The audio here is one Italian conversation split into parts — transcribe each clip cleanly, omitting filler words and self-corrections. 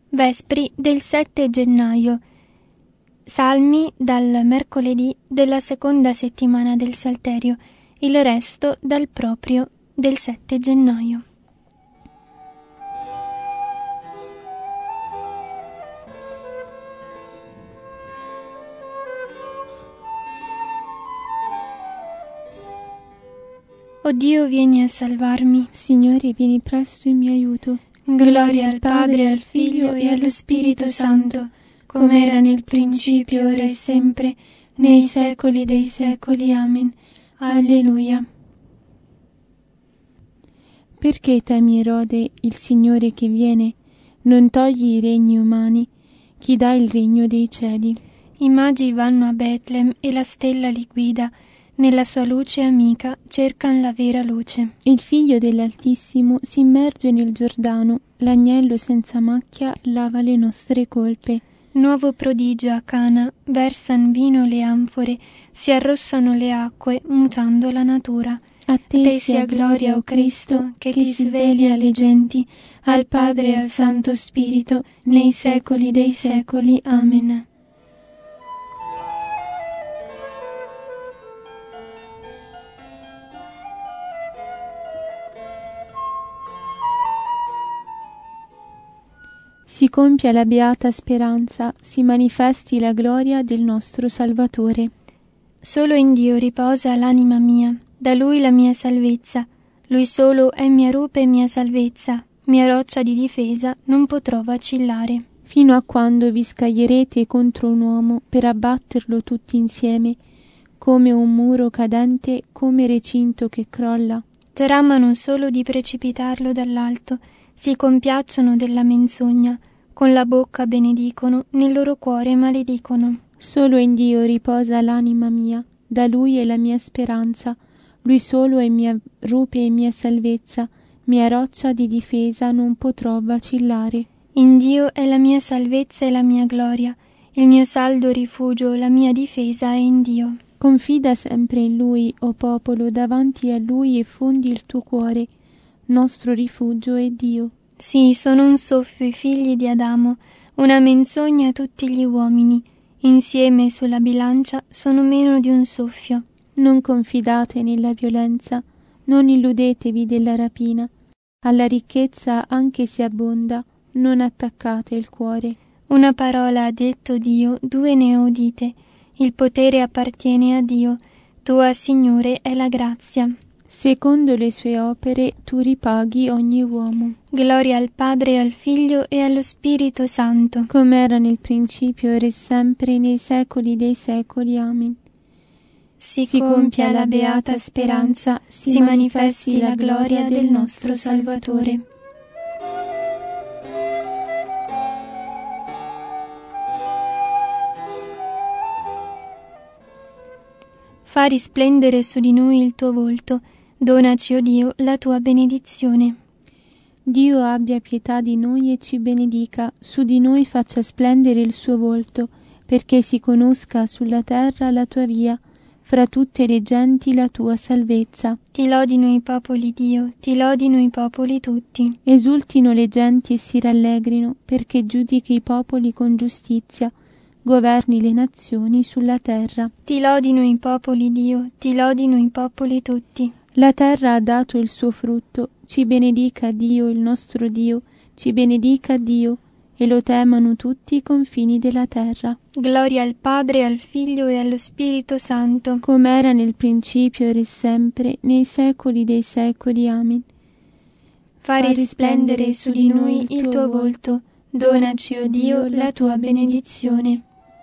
Vespri del 7 gennaio. Salmi dal mercoledì della seconda settimana del Salterio, il resto dal proprio del 7 gennaio. O Dio, vieni a salvarmi. Signore, vieni presto in mio aiuto. Gloria al Padre, al Figlio e allo Spirito Santo, come era nel principio, ora e sempre, nei secoli dei secoli. Amen. Alleluia. Perché temi, Erode, il Signore che viene? Non togli i regni umani, chi dà il regno dei cieli. I magi vanno a Betlem e la stella li guida. Nella sua luce amica cercan la vera luce. Il Figlio dell'Altissimo si immerge nel Giordano, l'agnello senza macchia lava le nostre colpe. Nuovo prodigio a Cana, versan vino le anfore, si arrossano le acque, mutando la natura. A te sia gloria, o Cristo, che ti svegli alle genti, al Padre e al Santo Spirito, nei secoli dei secoli. Amen. Si compia la beata speranza, si manifesti la gloria del nostro Salvatore. Solo in Dio riposa l'anima mia, da Lui la mia salvezza. Lui solo è mia rupe e mia salvezza, mia roccia di difesa, non potrò vacillare. Fino a quando vi scaglierete contro un uomo per abbatterlo tutti insieme, come un muro cadente, come recinto che crolla. Tramano solo di precipitarlo dall'alto, si compiacciono della menzogna, con la bocca benedicono, nel loro cuore maledicono. Solo in Dio riposa l'anima mia, da Lui è la mia speranza, Lui solo è mia rupe e mia salvezza, mia roccia di difesa, non potrò vacillare. In Dio è la mia salvezza e la mia gloria, il mio saldo rifugio, la mia difesa è in Dio. Confida sempre in Lui, o popolo, davanti a Lui e fondi il tuo cuore. Nostro rifugio è Dio. Sì, sono un soffio i figli di Adamo, una menzogna tutti gli uomini. Insieme sulla bilancia sono meno di un soffio. Non confidate nella violenza, non illudetevi della rapina. Alla ricchezza, anche se abbonda, non attaccate il cuore. Una parola ha detto Dio, due ne ho udite. Il potere appartiene a Dio. Tua, Signore, è la grazia. Secondo le sue opere tu ripaghi ogni uomo. Gloria al Padre, al Figlio e allo Spirito Santo. Come era nel principio, ora e sempre, nei secoli dei secoli. Amen. Si compia la beata speranza, si manifesti la gloria del nostro Salvatore. Fa risplendere su di noi il tuo volto, donaci, o Dio, la tua benedizione. Dio abbia pietà di noi e ci benedica, su di noi faccia splendere il suo volto, perché si conosca sulla terra la tua via, fra tutte le genti la tua salvezza. Ti lodino i popoli, Dio, ti lodino i popoli tutti. Esultino le genti e si rallegrino, perché giudichi i popoli con giustizia, governi le nazioni sulla terra. Ti lodino i popoli, Dio, ti lodino i popoli tutti. La terra ha dato il suo frutto, ci benedica Dio, il nostro Dio, ci benedica Dio, e lo temano tutti i confini della terra. Gloria al Padre, al Figlio e allo Spirito Santo, come era nel principio, ora e sempre, nei secoli dei secoli. Amen. Fa risplendere su di noi il tuo volto, donaci, o Dio, la tua benedizione.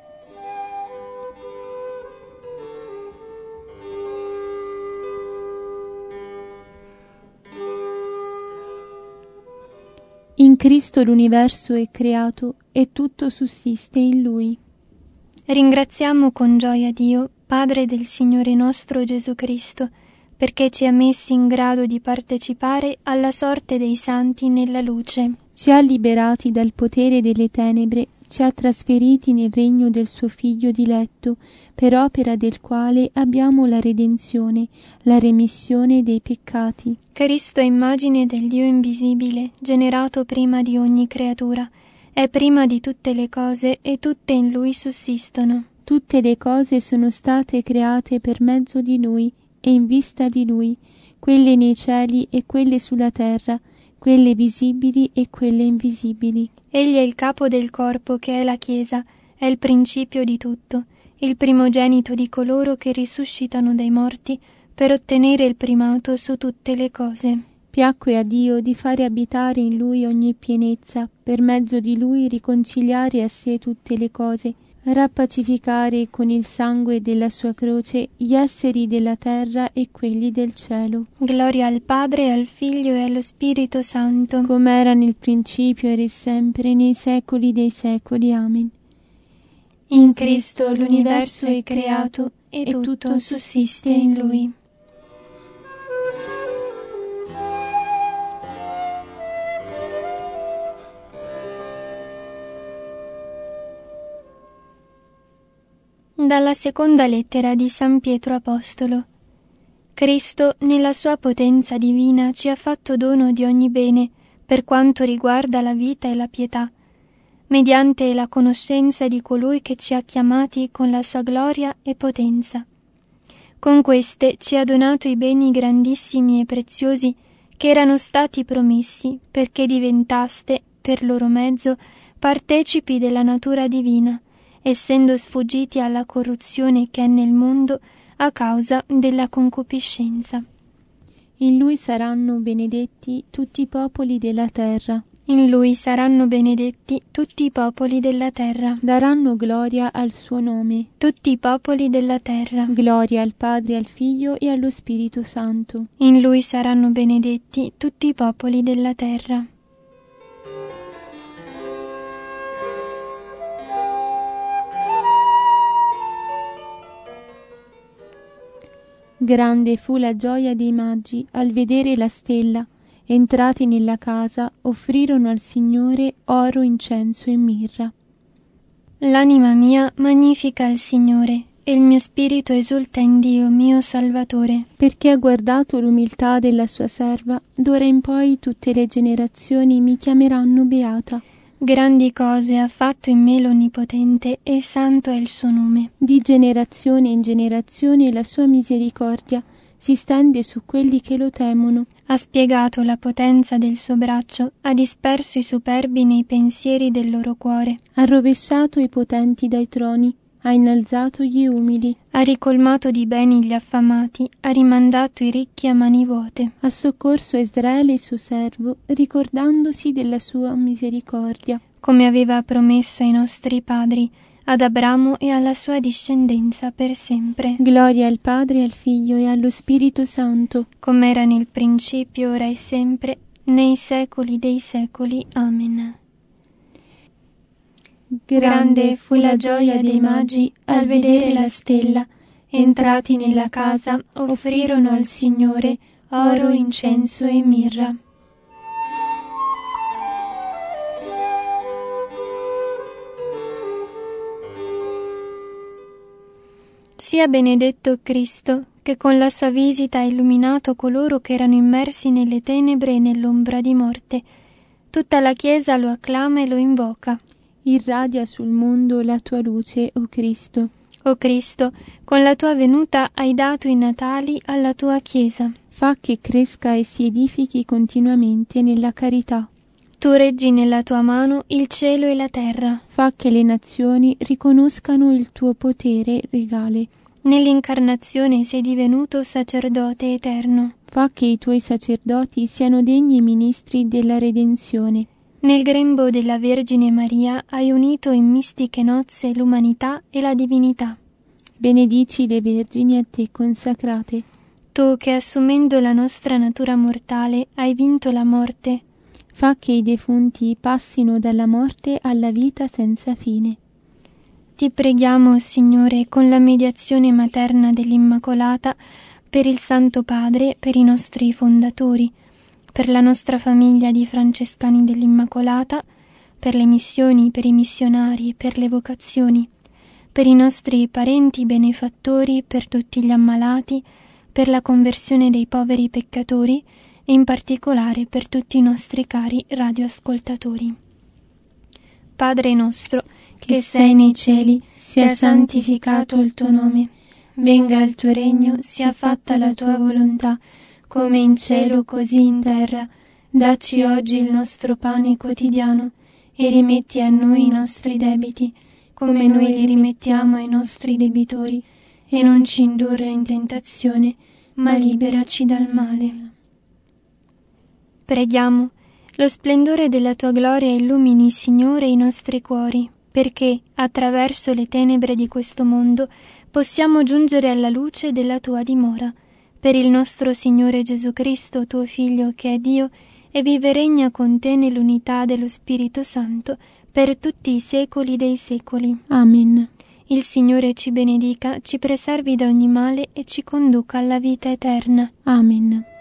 In Cristo l'universo è creato e tutto sussiste in Lui. Ringraziamo con gioia Dio, Padre del Signore nostro Gesù Cristo, perché ci ha messi in grado di partecipare alla sorte dei santi nella luce. Ci ha liberati dal potere delle tenebre, ci ha trasferiti nel regno del suo Figlio diletto, per opera del quale abbiamo la redenzione, la remissione dei peccati. Cristo è immagine del Dio invisibile, generato prima di ogni creatura, È prima di tutte le cose e tutte in Lui sussistono. Tutte le cose sono state create per mezzo di Lui e in vista di Lui, quelle nei cieli e quelle sulla terra, quelle visibili e quelle invisibili. Egli è il capo del corpo che è la Chiesa, è il principio di tutto, il primogenito di coloro che risuscitano dai morti per ottenere il primato su tutte le cose. Piacque a Dio di fare abitare in Lui ogni pienezza, per mezzo di Lui riconciliare a sé tutte le cose, rappacificare con il sangue della sua croce gli esseri della terra e quelli del cielo. Gloria al Padre, al Figlio e allo Spirito Santo, come era nel principio, ora e sempre, nei secoli dei secoli. Amen. In Cristo l'universo è creato e tutto sussiste in Lui. Dalla seconda lettera di San Pietro Apostolo. Cristo, nella sua potenza divina, ci ha fatto dono di ogni bene, per quanto riguarda la vita e la pietà, mediante la conoscenza di colui che ci ha chiamati con la sua gloria e potenza. Con queste ci ha donato i beni grandissimi e preziosi che erano stati promessi, perché diventaste, per loro mezzo, partecipi della natura divina, essendo sfuggiti alla corruzione che è nel mondo a causa della concupiscenza. In Lui saranno benedetti tutti i popoli della terra. In Lui saranno benedetti tutti i popoli della terra. Daranno gloria al suo nome. Tutti i popoli della terra. Gloria al Padre, al Figlio e allo Spirito Santo. In Lui saranno benedetti tutti i popoli della terra. Grande fu la gioia dei magi al vedere la stella. Entrati nella casa, offrirono al Signore oro, incenso e mirra. L'anima mia magnifica il Signore, e il mio spirito esulta in Dio, mio Salvatore. Perché ha guardato l'umiltà della sua serva, d'ora in poi tutte le generazioni mi chiameranno beata. Grandi cose ha fatto in me l'Onnipotente, e santo è il suo nome. Di generazione in generazione la sua misericordia si stende su quelli che lo temono. Ha spiegato la potenza del suo braccio, ha disperso i superbi nei pensieri del loro cuore. Ha rovesciato i potenti dai troni, ha innalzato gli umili. Ha ricolmato di beni gli affamati, ha rimandato i ricchi a mani vuote. Ha soccorso Israele il suo servo, ricordandosi della sua misericordia. Come aveva promesso ai nostri padri, ad Abramo e alla sua discendenza per sempre. Gloria al Padre, al Figlio e allo Spirito Santo. Come era nel principio, ora e sempre, nei secoli dei secoli. Amen. Grande fu la gioia dei magi al vedere la stella. Entrati nella casa, offrirono al Signore oro, incenso e mirra. Sia benedetto Cristo, che con la sua visita ha illuminato coloro che erano immersi nelle tenebre e nell'ombra di morte. Tutta la Chiesa lo acclama e lo invoca. Irradia sul mondo la tua luce, o Cristo. O Cristo, con la tua venuta hai dato i natali alla tua Chiesa. Fa che cresca e si edifichi continuamente nella carità. Tu reggi nella tua mano il cielo e la terra. Fa che le nazioni riconoscano il tuo potere regale. Nell'incarnazione sei divenuto sacerdote eterno. Fa che i tuoi sacerdoti siano degni ministri della redenzione. Nel grembo della Vergine Maria hai unito in mistiche nozze l'umanità e la divinità. Benedici le vergini a te consacrate. Tu che assumendo la nostra natura mortale hai vinto la morte. Fa che i defunti passino dalla morte alla vita senza fine. Ti preghiamo, Signore, con la mediazione materna dell'Immacolata, per il Santo Padre, per i nostri fondatori, per la nostra famiglia di Francescani dell'Immacolata, per le missioni, per i missionari, per le vocazioni, per i nostri parenti benefattori, per tutti gli ammalati, per la conversione dei poveri peccatori e in particolare per tutti i nostri cari radioascoltatori. Padre nostro, che sei nei cieli, sia santificato il tuo nome. Venga il tuo regno, sia fatta la tua volontà, come in cielo così in terra. Dacci oggi il nostro pane quotidiano e rimetti a noi i nostri debiti, come noi li rimettiamo ai nostri debitori, e non ci indurre in tentazione, ma liberaci dal male. Preghiamo. Lo splendore della tua gloria illumini, Signore, i nostri cuori, perché, attraverso le tenebre di questo mondo, possiamo giungere alla luce della tua dimora. Per il nostro Signore Gesù Cristo, tuo Figlio, che è Dio, e vive e regna con te nell'unità dello Spirito Santo, per tutti i secoli dei secoli. Amen. Il Signore ci benedica, ci preservi da ogni male e ci conduca alla vita eterna. Amen.